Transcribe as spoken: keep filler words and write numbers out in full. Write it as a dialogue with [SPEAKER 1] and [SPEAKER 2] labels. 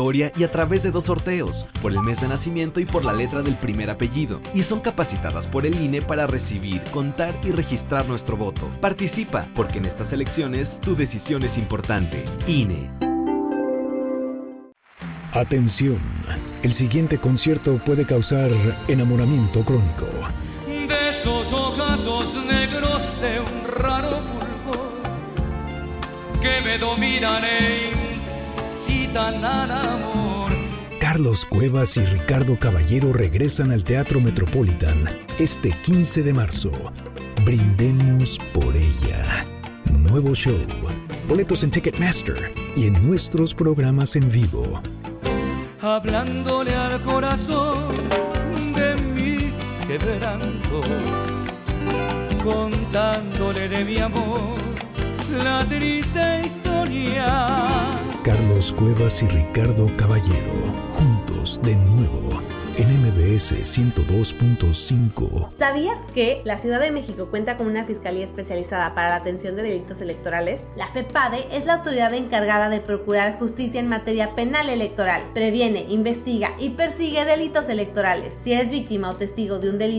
[SPEAKER 1] y a través de dos sorteos, por el mes de nacimiento y por la letra del primer apellido, y son capacitadas por el I N E para recibir, contar y registrar nuestro voto. Participa, porque en estas elecciones tu decisión es importante. I N E.
[SPEAKER 2] Atención, el siguiente concierto puede causar enamoramiento crónico.
[SPEAKER 3] De esos ojazos negros de un raro fulgor que me dominan e incitan al amor.
[SPEAKER 2] Carlos Cuevas y Ricardo Caballero regresan al Teatro Metropolitan este quince de marzo. Brindemos por ella. Nuevo show. Boletos en Ticketmaster y en nuestros programas en vivo.
[SPEAKER 3] Hablándole al corazón de mis quebrantos, contándole de mi amor la triste historia.
[SPEAKER 2] Carlos Cuevas y Ricardo Caballero, juntos de nuevo en M B S ciento dos punto cinco.
[SPEAKER 4] ¿Sabías que la Ciudad de México cuenta con una fiscalía especializada para la atención de delitos electorales? La FEPADE es la autoridad encargada de procurar justicia en materia penal electoral. Previene, investiga y persigue delitos electorales. Si eres víctima o testigo de un delito